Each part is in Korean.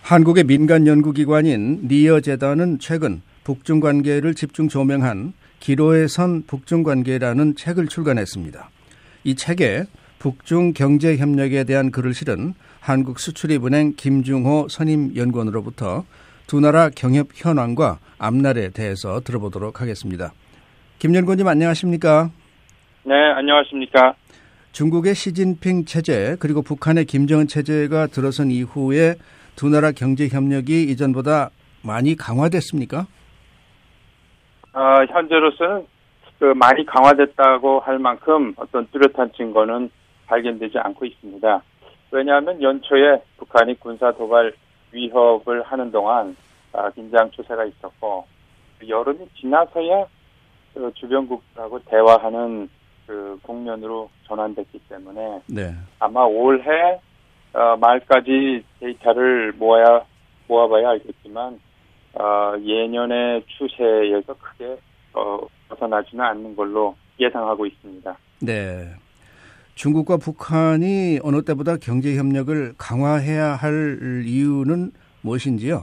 한국의 민간 연구기관인 니어 재단은 최근 북중 관계를 집중 조명한 기로에 선 북중 관계라는 책을 출간했습니다. 이 책에 북중 경제 협력에 대한 글을 실은 한국수출입은행 김중호 선임연구원으로부터 두 나라 경협 현황과 앞날에 대해서 들어보도록 하겠습니다. 김 연구원님 안녕하십니까? 네, 안녕하십니까? 중국의 시진핑 체제 그리고 북한의 김정은 체제가 들어선 이후에 두 나라 경제 협력이 이전보다 많이 강화됐습니까? 현재로서는 많이 강화됐다고 할 만큼 어떤 뚜렷한 증거는 발견되지 않고 있습니다. 왜냐하면 연초에 북한이 군사 도발 위협을 하는 동안 긴장 추세가 있었고 여름이 지나서야 주변국하고 대화하는 국면으로 전환됐기 때문에 네. 아마 올해 말까지 데이터를 모아봐야 알겠지만 예년의 추세에서 크게 벗어나지는 않는 걸로 예상하고 있습니다. 네. 중국과 북한이 어느 때보다 경제 협력을 강화해야 할 이유는 무엇인지요?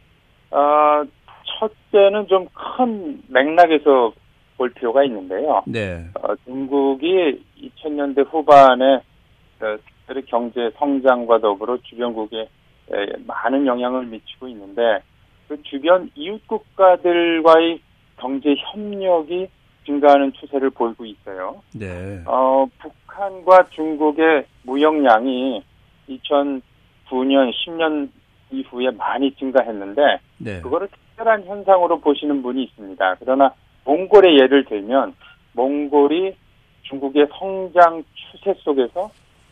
첫째는 좀 큰 맥락에서 볼 필요가 있는데요. 네. 중국이 2000년대 후반에 경제 성장과 더불어 주변국에 많은 영향을 미치고 있는데 그 주변 이웃 국가들과의 경제 협력이 증가하는 추세를 보이고 있어요. 네. 북한과 중국의 무역량이 2009년, 10년 이후에 많이 증가했는데 네. 그거를 특별한 현상으로 보시는 분이 있습니다. 그러나 몽골의 예를 들면 몽골이 중국의 성장 추세 속에서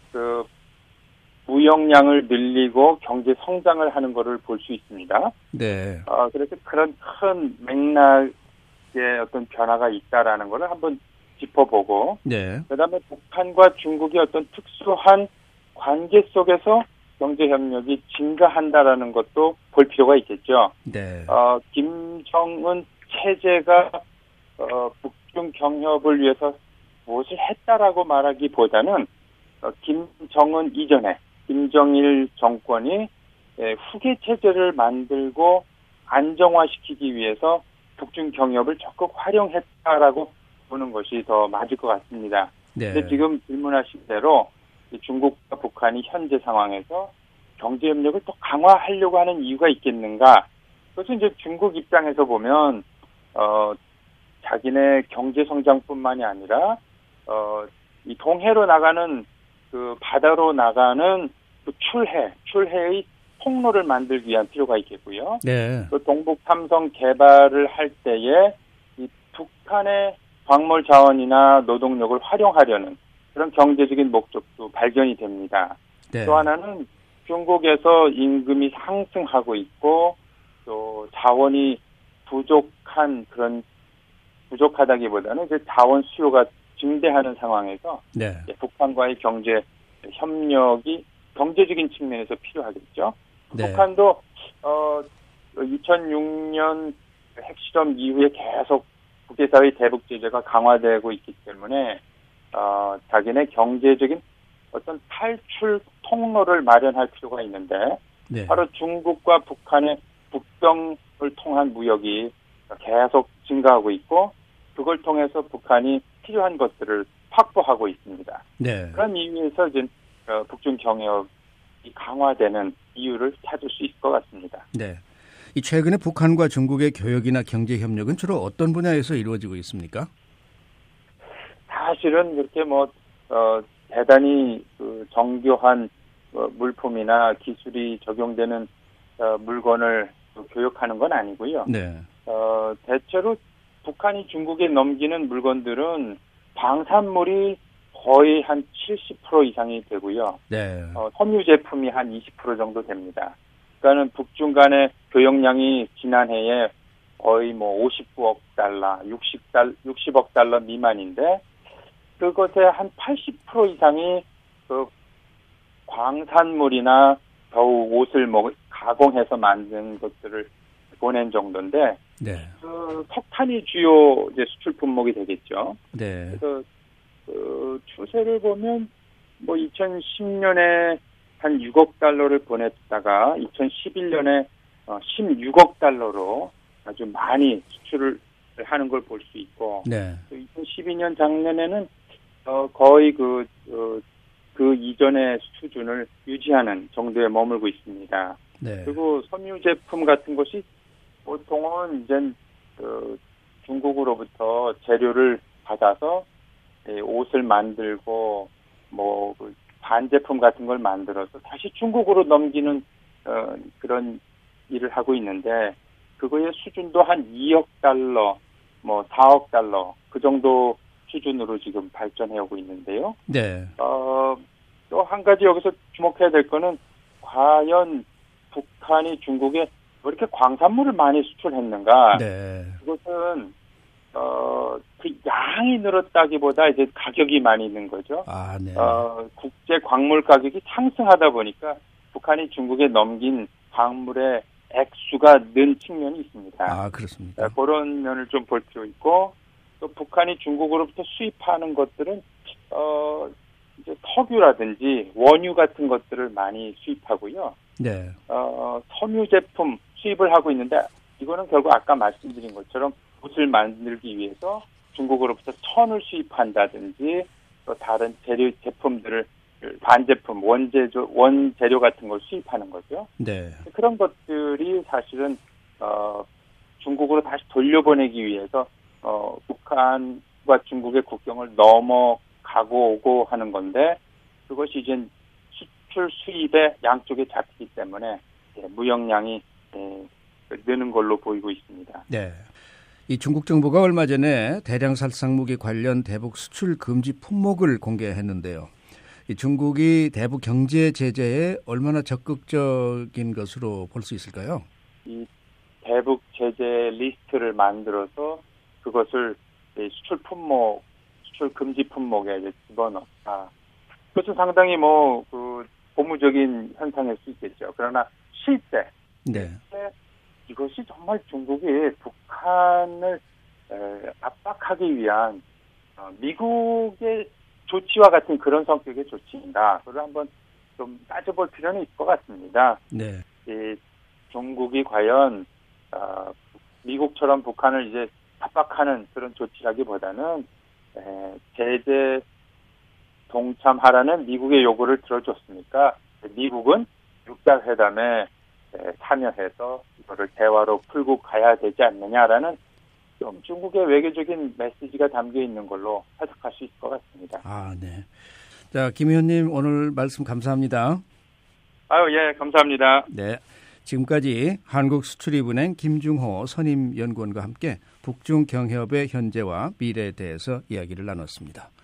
무역량을 늘리고 경제 성장을 하는 것을 볼 수 있습니다. 네. 그래서 그런 큰 맥락의 어떤 변화가 있다라는 것을 한번 짚어보고, 네. 그다음에 북한과 중국의 어떤 특수한 관계 속에서 경제 협력이 증가한다라는 것도 볼 필요가 있겠죠. 네. 김정은 체제가 북중 경협을 위해서 무엇을 했다라고 말하기보다는 김정은 이전에 김정일 정권이 후계 체제를 만들고 안정화시키기 위해서 북중 경협을 적극 활용했다라고 보는 것이 더 맞을 것 같습니다. 네. 근데 지금 질문하신 대로 중국과 북한이 현재 상황에서 경제 협력을 더 강화하려고 하는 이유가 있겠는가? 그것은 이제 중국 입장에서 보면 자기네 경제 성장뿐만이 아니라 이 동해로 나가는 바다로 나가는 출해의 통로를 만들기 위한 필요가 있겠고요. 네. 동북 삼성 개발을 할 때에 이 북한의 광물 자원이나 노동력을 활용하려는 그런 경제적인 목적도 발견이 됩니다. 네. 또 하나는 중국에서 임금이 상승하고 있고 또 자원이 부족하다기보다는 이제 자원 수요가 증대하는 상황에서 네. 북한과의 경제 협력이 경제적인 측면에서 필요하겠죠. 네. 북한도 2006년 핵실험 이후에 계속 국제사회 대북 제재가 강화되고 있기 때문에 자기네 경제적인 어떤 탈출 통로를 마련할 필요가 있는데 네. 바로 중국과 북한의 북경을 통한 무역이 계속 증가하고 있고 그걸 통해서 북한이 필요한 것들을 확보하고 있습니다. 네. 그런 이유에서 이제 북중 경협이 강화되는 이유를 찾을 수 있을 것 같습니다. 네. 이 최근에 북한과 중국의 교역이나 경제 협력은 주로 어떤 분야에서 이루어지고 있습니까? 사실은 그렇게 대단히 정교한 물품이나 기술이 적용되는 물건을 교역하는 건 아니고요. 네. 대체로 북한이 중국에 넘기는 물건들은 방산물이 거의 한 70% 이상이 되고요. 네. 섬유 제품이 한 20% 정도 됩니다. 그러니까는 북중 간의 교역량이 지난해에 거의 59억 달러, 60억 달러 미만인데 그것의 한 80% 이상이 광산물이나 겨우 옷을 가공해서 만든 것들을 보낸 정도인데 네. 석탄이 주요 이제 수출 품목이 되겠죠. 네. 그래서 추세를 보면 2010년에 한 6억 달러를 보냈다가 2011년에 16억 달러로 아주 많이 수출을 하는 걸 볼 수 있고, 네. 2012년 작년에는 거의 그 이전의 수준을 유지하는 정도에 머물고 있습니다. 네. 그리고 섬유 제품 같은 것이 보통은 이제 중국으로부터 재료를 받아서 옷을 만들고 그 반제품 같은 걸 만들어서 다시 중국으로 넘기는 그런 일을 하고 있는데, 그거의 수준도 한 2억 달러, 4억 달러 그 정도 수준으로 지금 발전해 오고 있는데요. 네. 또 한 가지 여기서 주목해야 될 거는, 과연 북한이 중국에 왜 이렇게 광산물을 많이 수출했는가? 네. 그것은 그 양이 늘었다기보다 이제 가격이 많이 는 거죠. 아, 네. 국제 광물 가격이 상승하다 보니까 북한이 중국에 넘긴 광물의 액수가 는 측면이 있습니다. 아, 그렇습니까? 그런 면을 좀 볼 필요 있고, 또 북한이 중국으로부터 수입하는 것들은 이제 석유라든지 원유 같은 것들을 많이 수입하고요. 네. 섬유 제품 수입을 하고 있는데, 이거는 결국 아까 말씀드린 것처럼 옷을 만들기 위해서 중국으로부터 천을 수입한다든지, 또 다른 제품들을 반제품, 원재료 같은 걸 수입하는 거죠. 네. 그런 것들이 사실은 중국으로 다시 돌려보내기 위해서 북한과 중국의 국경을 넘어가고 오고 하는 건데, 그것이 이제 수출 수입의 양쪽에 잡히기 때문에 무역량이 느는 걸로 보이고 있습니다. 네. 이 중국 정부가 얼마 전에 대량 살상 무기 관련 대북 수출 금지 품목을 공개했는데요. 이 중국이 대북 경제 제재에 얼마나 적극적인 것으로 볼 수 있을까요? 이 대북 제재 리스트를 만들어서 그것을 수출 금지 품목에 이제 집어넣었다. 그것은 상당히 고무적인 현상일 수 있겠죠. 그러나 실제 이것이 정말 중국이 북한을 압박하기 위한 미국의 조치와 같은 그런 성격의 조치인가? 그걸 한번 좀 따져볼 필요는 있을 것 같습니다. 네. 중국이 과연 미국처럼 북한을 이제 압박하는 그런 조치라기보다는 제재 동참하라는 미국의 요구를 들어줬으니까 미국은 6달 회담에 참여해서 이거를 대화로 풀고 가야 되지 않느냐라는 좀 중국의 외교적인 메시지가 담겨 있는 걸로 해석할 수 있을 것 같습니다. 아, 네. 자, 김 의원님 오늘 말씀 감사합니다. 예, 감사합니다. 네. 지금까지 한국수출입은행 김중호 선임연구원과 함께 북중 경협의 현재와 미래에 대해서 이야기를 나눴습니다.